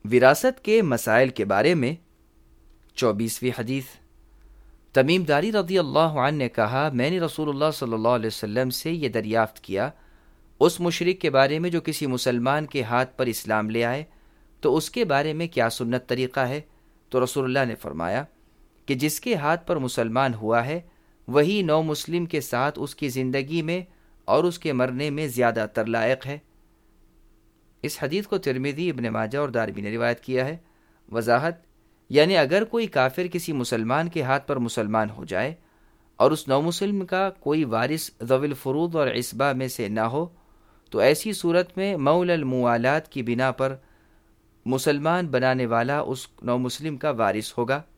विरासत के मसाइल के बारे में 24वीं हदीस। तमीम दारी रज़ी अल्लाह अन्हु ने कहा, मैंने रसूलुल्लाह सल्लल्लाहु अलैहि वसल्लम से ये दरियाफ्त किया, उस मुशरिक के बारे में जो किसी मुसलमान के हाथ पर इस्लाम ले आए तो उसके बारे में क्या सुन्नत तरीक़ा है। तो रसूलुल्लाह ने फरमाया कि जिसके हाथ पर मुसलमान हुआ है वही नौ मुस्लिम के साथ उसकी ज़िंदगी में और उसके मरने में ज़्यादातर लायक है। इस हदीस को तिरमिज़ी, इब्न माजा और दारमी ने रिवायत किया है। वजाहत यानी अगर कोई काफिर किसी मुसलमान के हाथ पर मुसलमान हो जाए और उस नौ मुस्लिम का कोई वारिस ज़विल फ़ुरूद और इस्बा में से ना हो तो ऐसी सूरत में मौलल मुआलात की बिना पर मुसलमान बनाने वाला उस नौ मुस्लिम का वारिस होगा।